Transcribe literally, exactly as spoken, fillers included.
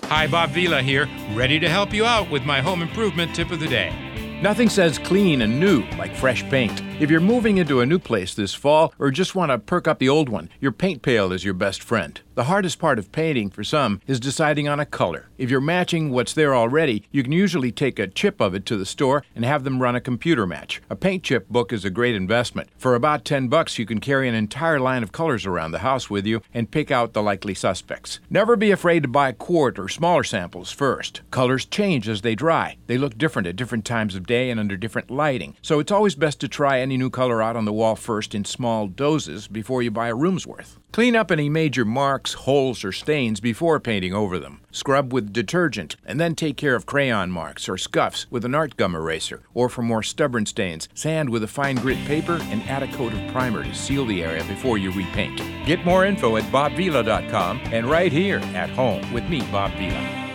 Hi, Bob Vila here, ready to help you out with my home improvement tip of the day. Nothing says clean and new like fresh paint. If you're moving into a new place this fall or just want to perk up the old one, your paint pail is your best friend. The hardest part of painting for some is deciding on a color. If you're matching what's there already, you can usually take a chip of it to the store and have them run a computer match. A paint chip book is a great investment. For about ten bucks, you can carry an entire line of colors around the house with you and pick out the likely suspects. Never be afraid to buy quart or smaller samples first. Colors change as they dry. They look different at different times of day and under different lighting. So it's always best to try any new color out on the wall first in small doses before you buy a room's worth. Clean up any major marks, holes, or stains before painting over them. Scrub with detergent, and then take care of crayon marks or scuffs with an art gum eraser. Or for more stubborn stains, sand with a fine grit paper and add a coat of primer to seal the area before you repaint. Get more info at bob vila dot com and right here at home with me, Bob Vila.